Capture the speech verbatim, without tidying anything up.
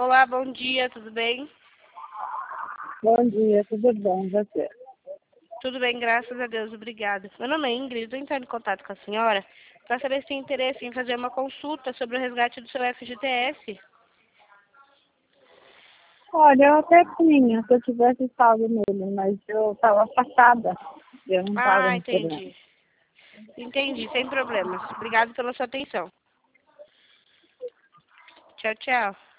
Olá, bom dia, tudo bem? Bom dia, tudo bom, você? Tudo bem, graças a Deus, obrigada. Meu nome é Ingrid, estou entrando em contato com a senhora para saber se tem interesse em fazer uma consulta sobre o resgate do seu F G T S. Olha, eu até tinha, se eu tivesse saldo nele, mas eu estava afastada, eu não estava Ah, no programa. entendi. Entendi, sem problemas. Obrigado pela sua atenção. Tchau, tchau.